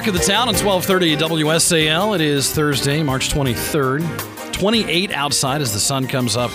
Talk of the Town on 1230 WSAL. It is Thursday, March 23rd. 28 outside as the sun comes up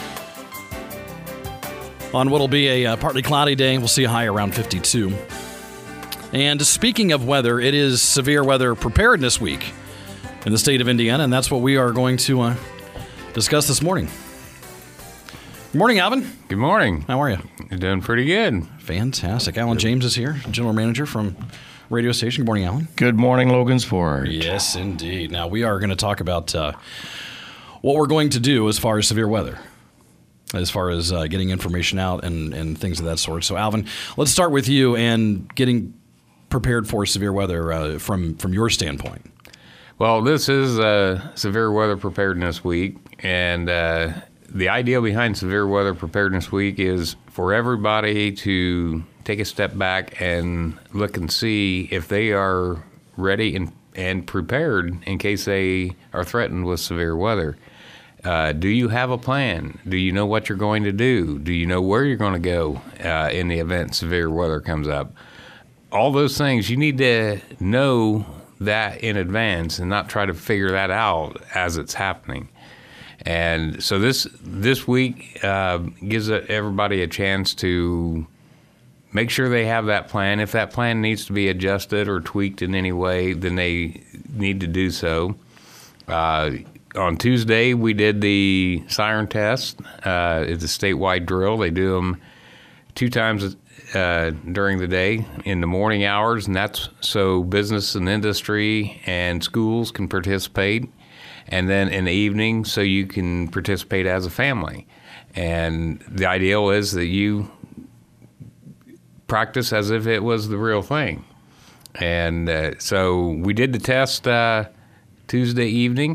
on what will be a partly cloudy day. We'll see a high around 52. And speaking of weather, it is Severe Weather Preparedness Week in the state of Indiana, and that's what we are going to discuss this morning. Good morning, Alvin. Good morning. How are you? You're doing pretty good. Fantastic. Alan James is here, General Manager from radio station. Good morning, Alan. Good morning, Logansport. Yes, indeed. Now, we are going to talk about what we're going to do as far as severe weather, as far as getting information out and things of that sort. So, Alvin, let's start with you and getting prepared for severe weather from your standpoint. Well, this is Severe Weather Preparedness Week, and the idea behind Severe Weather Preparedness Week is for everybody to take a step back and look and see if they are ready and prepared in case they are threatened with severe weather. Do you have a plan? Do you know what you're going to do? Do you know where you're going to go in the event severe weather comes up? All those things, you need to know that in advance and not try to figure that out as it's happening. And so this week gives everybody a chance to make sure they have that plan. If that plan needs to be adjusted or tweaked in any way, then they need to do so. On Tuesday, we did the siren test. It's a statewide drill. They do them 2 times during the day in the morning hours, and that's so business and industry and schools can participate. And then in the evening, so you can participate as a family. And the ideal is that you practice as if it was the real thing. And so we did the test Tuesday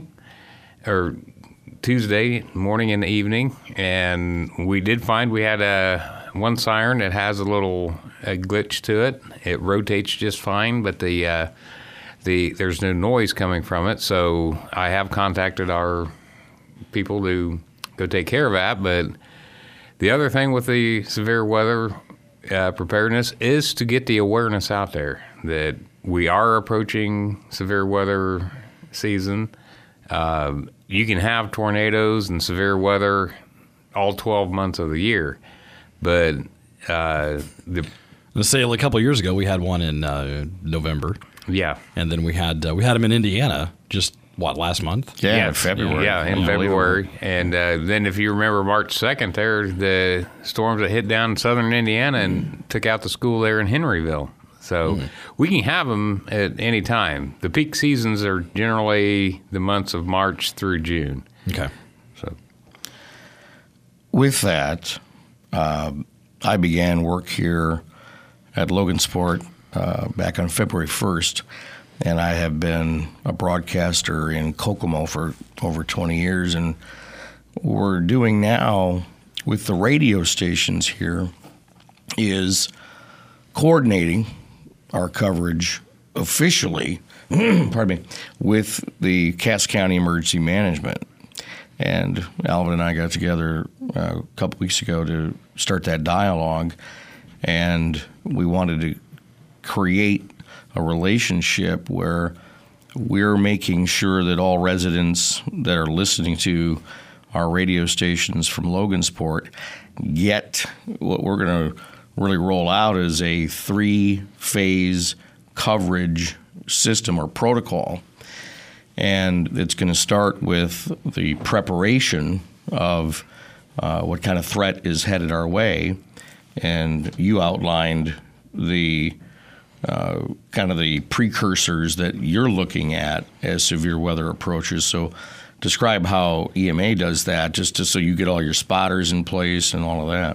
morning and evening, and we did find we had one siren that has a little glitch to it. It rotates just fine, but there's no noise coming from it. So I have contacted our people to go take care of that. But the other thing with the severe weather preparedness is to get the awareness out there that we are approaching severe weather season. You can have tornadoes and severe weather all 12 months of the year, but let's say a couple of years ago we had one in November. Yeah, and then we had them in Indiana just last month? Yeah, in February. Yeah, in February. And then if you remember March 2nd, there the storms that hit down southern Indiana and took out the school there in Henryville. So we can have them at any time. The peak seasons are generally the months of March through June. Okay. So with that, I began work here at Logansport back on February 1st, and I have been a broadcaster in Kokomo for over 20 years. And what we're doing now with the radio stations here is coordinating our coverage officially, with the Cass County Emergency Management. And Alvin and I got together a couple weeks ago to start that dialogue, and we wanted to create a relationship where we're making sure that all residents that are listening to our radio stations from Logansport get what we're going to really roll out is a 3-phase coverage system or protocol. And it's going to start with the preparation of what kind of threat is headed our way. And you outlined the kind of the precursors that you're looking at as severe weather approaches. So describe how EMA does that, just so you get all your spotters in place and all of that.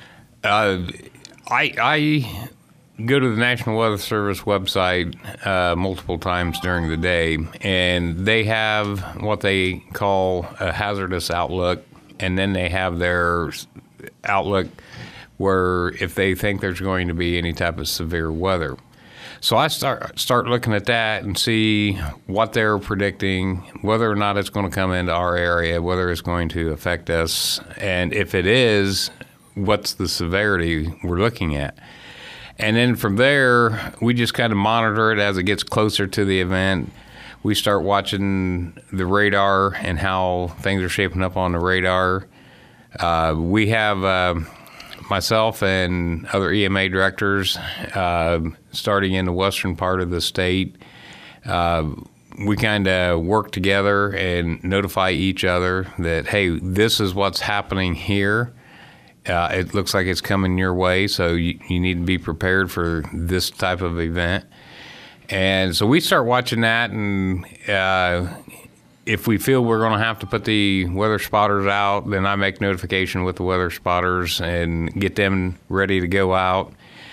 I go to the National Weather Service website multiple times during the day, and they have what they call a hazardous outlook, and then they have their outlook where if they think there's going to be any type of severe weather. So I start looking at that and see what they're predicting, whether or not it's going to come into our area, whether it's going to affect us, and if it is, what's the severity we're looking at. And then from there, we just kind of monitor it as it gets closer to the event. We start watching the radar and how things are shaping up on the radar. We have myself and other EMA directors starting in the western part of the state. We kind of work together and notify each other that, hey, this is what's happening here. It looks like it's coming your way, so you need to be prepared for this type of event. And so we start watching that, and if we feel we're going to have to put the weather spotters out, then I make notification with the weather spotters and get them ready to go out.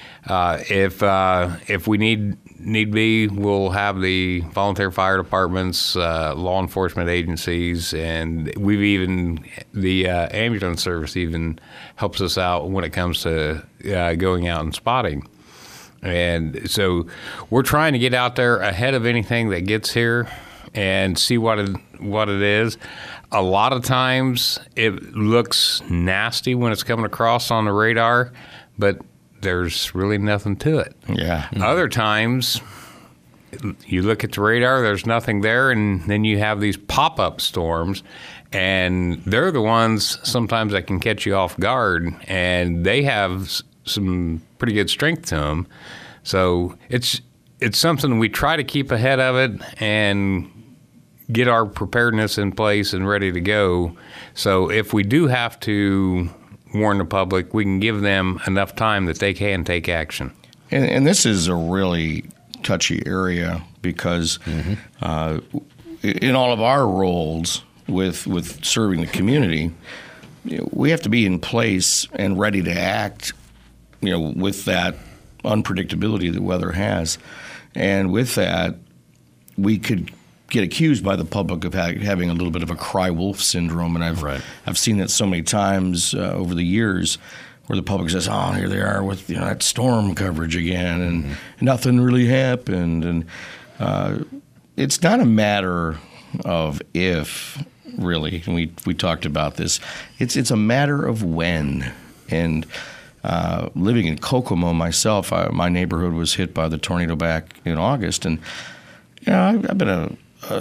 If we need be, we'll have the volunteer fire departments, law enforcement agencies, and the ambulance service even helps us out when it comes to going out and spotting. And so we're trying to get out there ahead of anything that gets here and see what it is. A lot of times it looks nasty when it's coming across on the radar, but there's really nothing to it. Yeah. Other times you look at the radar, there's nothing there, and then you have these pop-up storms, and they're the ones sometimes that can catch you off guard, and they have some pretty good strength to them. So it's something we try to keep ahead of it and get our preparedness in place and ready to go. So if we do have to warn the public, we can give them enough time that they can take action. And this is a really touchy area because in all of our roles with serving the community, we have to be in place and ready to act, with that unpredictability that weather has. And with that, we could get accused by the public of having a little bit of a cry wolf syndrome. And I've seen that so many times over the years where the public says, oh, here they are with that storm coverage again, and nothing really happened. And it's not a matter of if, really, and we talked about this. It's a matter of when. And living in Kokomo myself, my neighborhood was hit by the tornado back in August, and I've been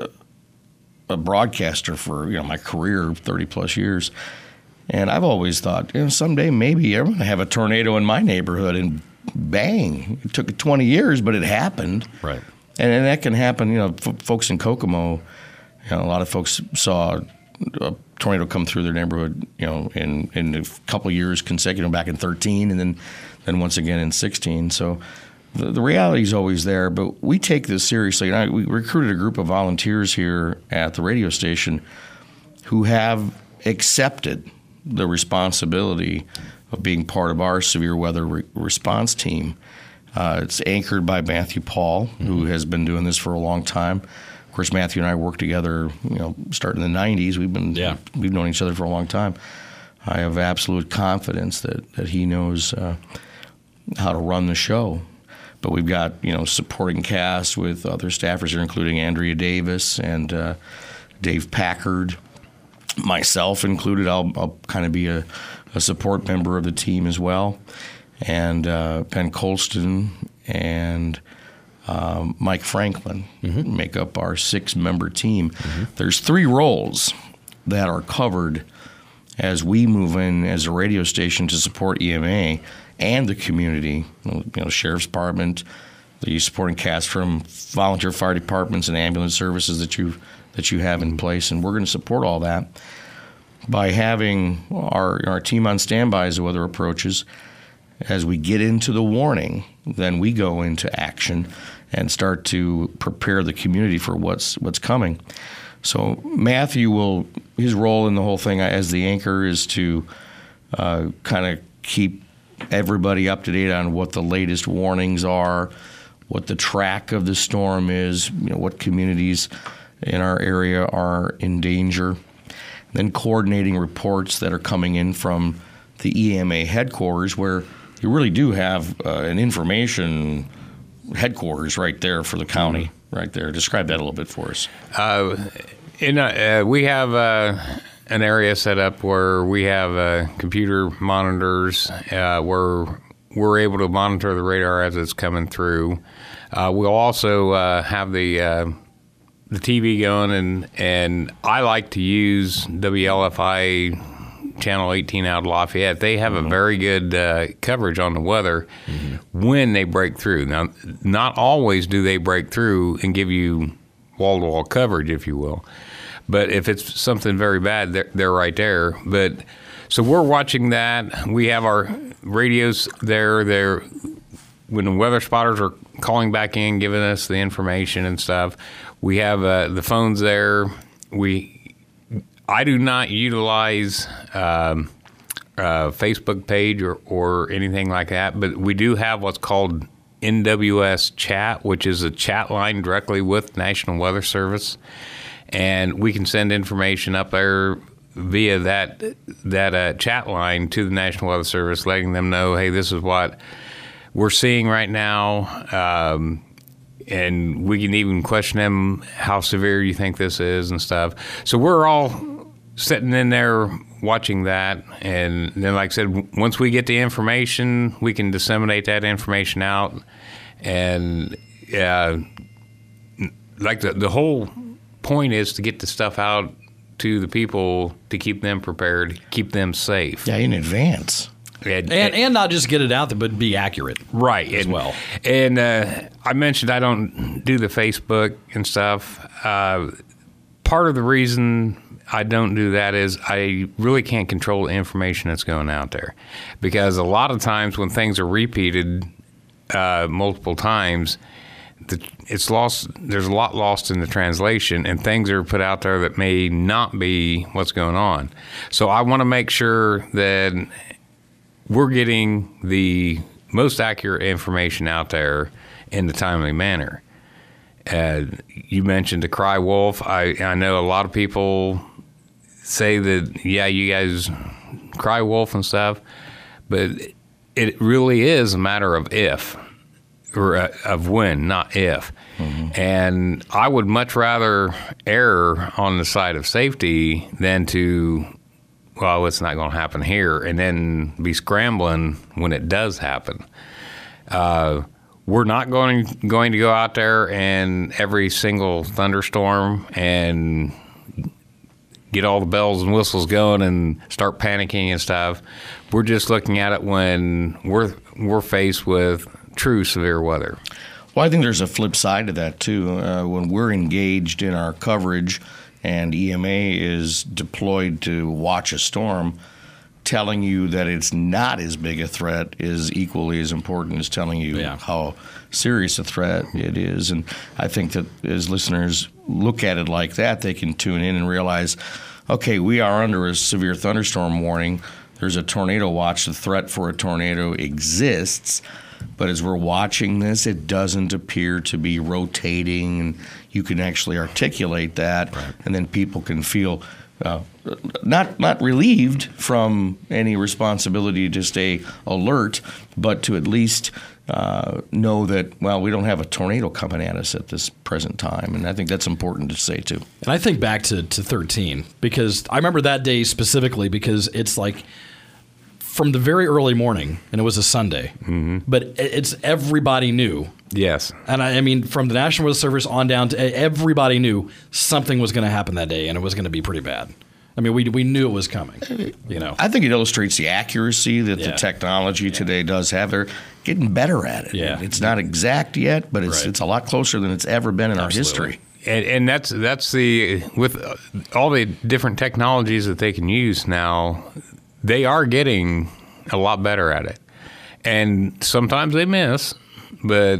a broadcaster for my career, 30 plus years, and I've always thought someday maybe I'm going to have a tornado in my neighborhood, and bang! It took 20 years, but it happened. Right, and that can happen. Folks in Kokomo, a lot of folks saw a tornado come through their neighborhood, in a couple of years consecutive, back in 13, and then once again in 16. So the reality is always there, but we take this seriously. And we recruited a group of volunteers here at the radio station who have accepted the responsibility of being part of our severe weather response team. It's anchored by Matthew Paul, who has been doing this for a long time. Of course, Matthew and I worked together, starting in the 90s. We've known each other for a long time. I have absolute confidence that he knows how to run the show. But we've got, supporting cast with other staffers here, including Andrea Davis and Dave Packard, myself included. I'll kind of be a support member of the team as well. And Penn Colston and Mike Franklin make up our 6-member team. There's 3 roles that are covered as we move in as a radio station to support EMA and the community. Sheriff's Department, the supporting cast from volunteer fire departments and ambulance services that you have in place, and we're going to support all that by having our team on standby as the weather approaches. As we get into the warning, then we go into action and start to prepare the community for what's coming. So Matthew his role in the whole thing as the anchor is to kind of keep everybody up to date on what the latest warnings are, what the track of the storm is, what communities in our area are in danger, then coordinating reports that are coming in from the EMA headquarters, where you really do have an information headquarters right there for the county, right there. Describe that a little bit for us. We have an area set up where we have computer monitors where we're able to monitor the radar as it's coming through. We'll also have the TV going, and I like to use WLFI Channel 18 out of Lafayette. They have a very good coverage on the weather when they break through. Now, not always do they break through and give you wall-to-wall coverage, if you will. But if it's something very bad, they're right there. But so we're watching that. We have our radios there. When the weather spotters are calling back in, giving us the information and stuff, we have the phones there. I do not utilize a Facebook page or anything like that, but we do have what's called NWS Chat, which is a chat line directly with National Weather Service, and we can send information up there via that chat line to the National Weather Service, letting them know, hey, this is what we're seeing right now, and we can even question them how severe you think this is and stuff. So we're all sitting in there watching that, and then, like I said, once we get the information, we can disseminate that information out, and like the whole point is to get the stuff out to the people to keep them prepared, keep them safe. Yeah, in advance. And not just get it out there, but be accurate. Right. As well. And I mentioned I don't do the Facebook and stuff. Part of the reason I don't do that is I really can't control the information that's going out there. Because a lot of times when things are repeated multiple times, it's lost. There's a lot lost in the translation, and things are put out there that may not be what's going on. So I want to make sure that we're getting the most accurate information out there in a timely manner. You mentioned the cry wolf. I know a lot of people say that, yeah, you guys cry wolf and stuff, but it really is a matter of if, or of when, not if. Mm-hmm. And I would much rather err on the side of safety than to, well, it's not going to happen here, and then be scrambling when it does happen. We're not going to go out there and every single thunderstorm and get all the bells and whistles going and start panicking and stuff. We're just looking at it when we're faced with true severe weather. Well, I think there's a flip side to that too. When we're engaged in our coverage and EMA is deployed to watch a storm, telling you that it's not as big a threat is equally as important as telling you how serious a threat it is. And I think that as listeners look at it like that, they can tune in and realize, okay, we are under a severe thunderstorm warning. There's a tornado watch. The threat for a tornado exists. But as we're watching this, it doesn't appear to be rotating, and you can actually articulate that, right. And then people can feel not relieved from any responsibility to stay alert, but to at least know that, well, we don't have a tornado coming at us at this present time. And I think that's important to say, too. And I think back to 13, because I remember that day specifically because it's like from the very early morning, and it was a Sunday, but it's everybody knew. Yes. And I mean, from the National Weather Service on down to everybody knew something was going to happen that day, and it was going to be pretty bad. I mean, we knew it was coming, you know. I think it illustrates the accuracy that the technology today does have. They're getting better at it. Yeah. It's not exact yet, but it's a lot closer than it's ever been in our history. And that's the, with all the different technologies that they can use now, they are getting a lot better at it. And sometimes they miss, but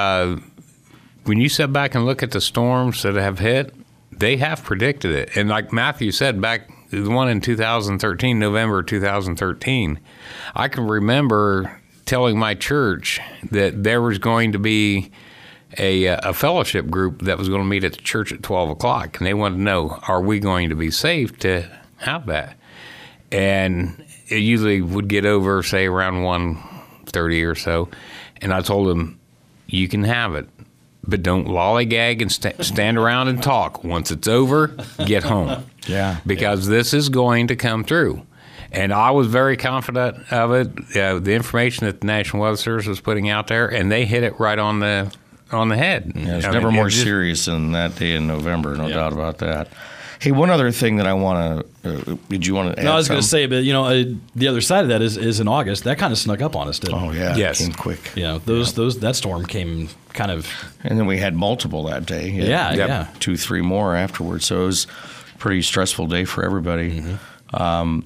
when you sit back and look at the storms that have hit, they have predicted it. And like Matthew said, back the one in 2013, November 2013, I can remember telling my church that there was going to be a fellowship group that was going to meet at the church at 12 o'clock. And they wanted to know, are we going to be safe to have that? And it usually would get over, say, around 1:30 or so. And I told them, you can have it, but don't lollygag and stand around and talk. Once it's over, get home. Yeah. Because this is going to come through. And I was very confident of it. The information that the National Weather Service was putting out there, and they hit it right on the head. Yeah, it's never more serious than that day in November, no doubt about that. Hey, one other thing that I want to, did you want to add? No, I was going to something? say, but the other side of that is in August. That kind of snuck up on us, didn't it? Oh, yeah. Yes. It came quick. That storm came kind of. And then we had multiple that day. Yeah. 2-3 more afterwards. So it was a pretty stressful day for everybody. Mm-hmm.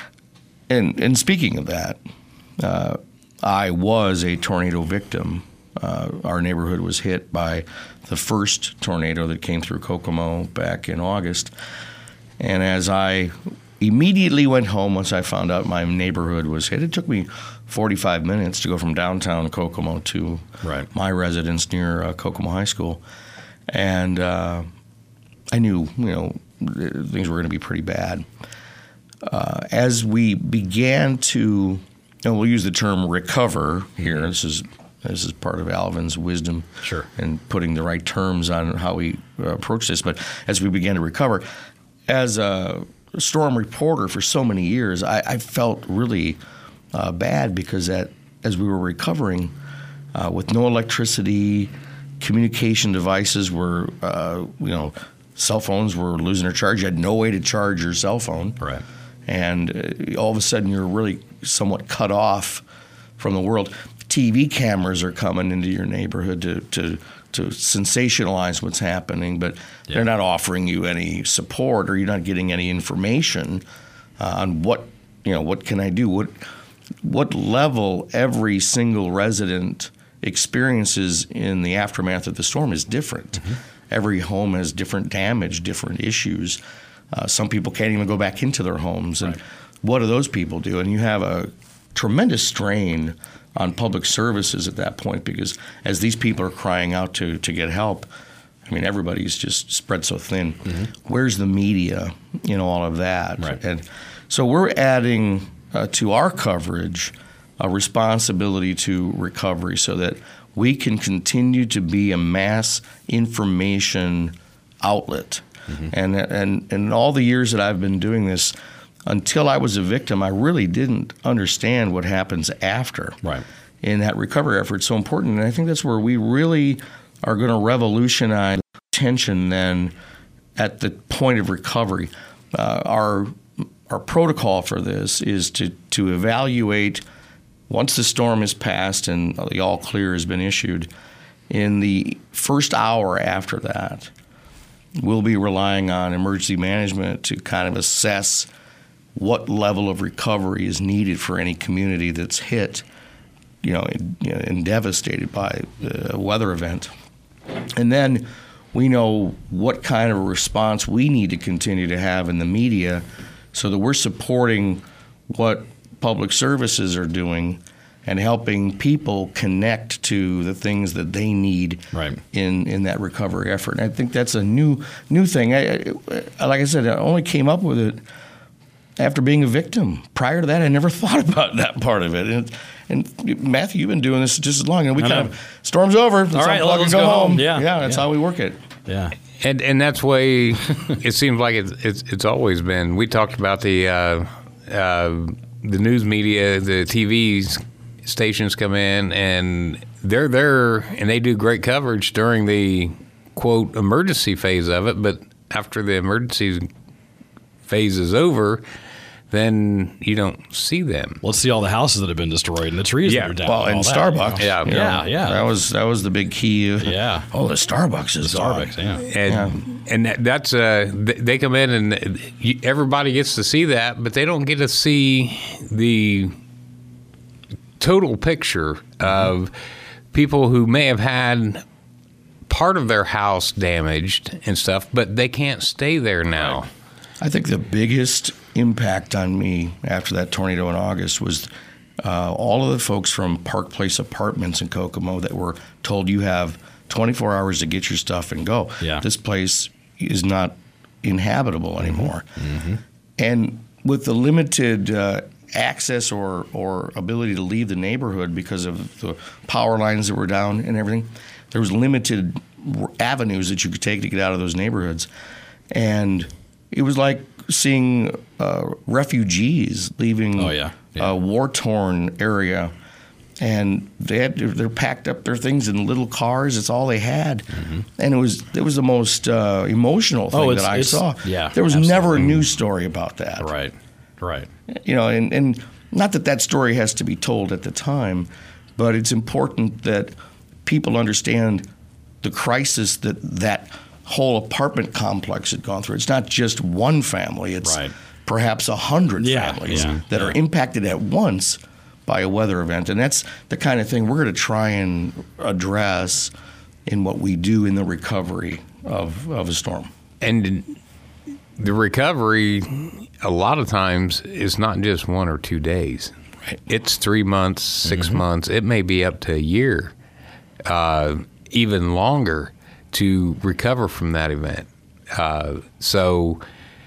And speaking of that, I was a tornado victim. Our neighborhood was hit by the first tornado that came through Kokomo back in August. And as I immediately went home once I found out my neighborhood was hit, it took me 45 minutes to go from downtown Kokomo to my residence near Kokomo High School. And I knew, things were going to be pretty bad. As we began to, and we'll use the term recover here, this is part of Alvin's wisdom in putting the right terms on how we approach this. But as we began to recover, as a storm reporter for so many years, I felt really bad because as we were recovering, with no electricity, communication devices were, cell phones were losing their charge. You had no way to charge your cell phone. Right. And all of a sudden, you're really somewhat cut off from the world. TV cameras are coming into your neighborhood to sensationalize what's happening, but they're not offering you any support, or you're not getting any information on what can I do, what level every single resident experiences in the aftermath of the storm is different. Mm-hmm. Every home has different damage, different issues. Some people can't even go back into their homes. And what do those people do? And you have a tremendous strain on public services at that point, because as these people are crying out to get help, I mean, everybody's just spread so thin. Mm-hmm. Where's the media in all of that? Right. And so we're adding to our coverage a responsibility to recovery so that we can continue to be a mass information outlet. Mm-hmm. And in all the years that I've been doing this, until I was a victim, I really didn't understand what happens after in that recovery effort. It's so important. And I think that's where we really are going to revolutionize attention then at the point of recovery. Our protocol for this is to evaluate once the storm is passed and the all clear has been issued. In the first hour after that, we'll be relying on emergency management to kind of assess what level of recovery is needed for any community that's hit, and devastated by a weather event. And then we know what kind of a response we need to continue to have in the media so that we're supporting what public services are doing and helping people connect to the things that they need in that recovery effort. And I think that's a new thing. Like I said, I only came up with it after being a victim. Prior to that, I never thought about that part of it. And Matthew, you've been doing this just as long. And we kind of, storm's over. All right, let's go home. Yeah, that's how we work it. Yeah. And that's the way it seems like it's always been. We talked about the news media, the TV stations come in, and they're there, and they do great coverage during the, quote, emergency phase of it. But after the emergency phase is over, then you don't see them. Let's see all the houses that have been destroyed and the trees that are down. Well, and Starbucks. That was the big key. The Starbucks is gone. And that's they come in and everybody gets to see that, but they don't get to see the total picture of people who may have had part of their house damaged and stuff, but they can't stay there now. Right. I think the biggest impact on me after that tornado in August was all of the folks from Park Place Apartments in Kokomo that were told you have 24 hours to get your stuff and go. Yeah. This place is not inhabitable anymore. Mm-hmm. And with the limited access or ability to leave the neighborhood because of the power lines that were down and everything, there was limited avenues that you could take to get out of those neighborhoods. And it was like seeing refugees leaving a war-torn area, and they're packed up their things in little cars. It's all they had, and it was the most emotional thing that I saw. Yeah, there was never a news story about that. Right. You know, and not that story has to be told at the time, but it's important that people understand the crisis that whole apartment complex had gone through. It's not just one family. It's perhaps 100 families that are impacted at once by a weather event. And that's the kind of thing we're going to try and address in what we do in the recovery of a storm. And the recovery, a lot of times, is not just 1 or 2 days. Right. It's 3 months, 6 months. It may be up to a year, even longer, to recover from that event. So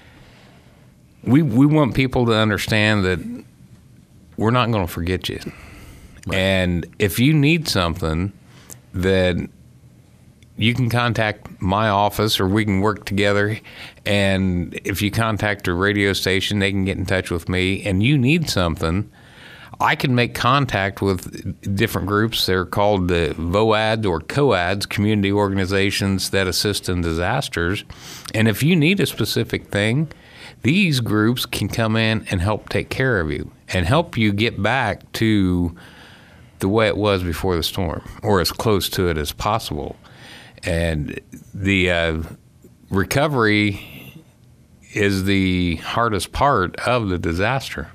we want people to understand that we're not going to forget you. Right. And if you need something, then you can contact my office, or we can work together. And if you contact a radio station, they can get in touch with me. And you need something, I can make contact with different groups. They're called the VOADs or COADs, community organizations that assist in disasters. And if you need a specific thing, these groups can come in and help take care of you and help you get back to the way it was before the storm, or as close to it as possible. And the recovery is the hardest part of the disaster.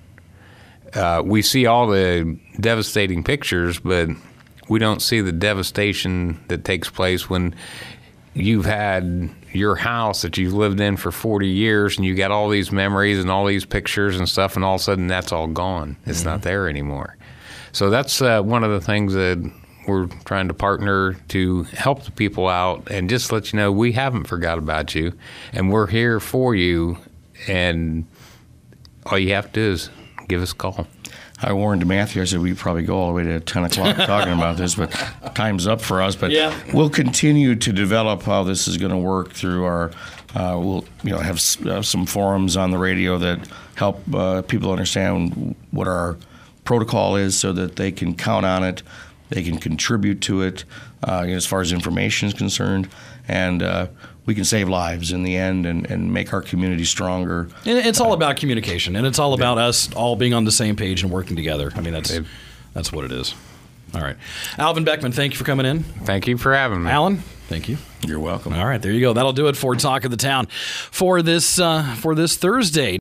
We see all the devastating pictures, but we don't see the devastation that takes place when you've had your house that you've lived in for 40 years and you got all these memories and all these pictures and stuff, and all of a sudden that's all gone. It's not there anymore. So that's one of the things that we're trying to partner to help the people out and just let you know we haven't forgot about you, and we're here for you, and all you have to do is give us a call. I warned Matthew, I said we'd probably go all the way to 10 o'clock talking about this, but time's up for us. But we'll continue to develop how this is going to work through our, we'll have some forums on the radio that help people understand what our protocol is so that they can count on it, they can contribute to it as far as information is concerned, and we can save lives in the end and make our community stronger. And it's all about communication, and it's all about us all being on the same page and working together. I mean, that's what it is. All right. Alvin Beckman, thank you for coming in. Thank you for having me. Alan, thank you. You're welcome. All right, there you go. That'll do it for Talk of the Town for this Thursday.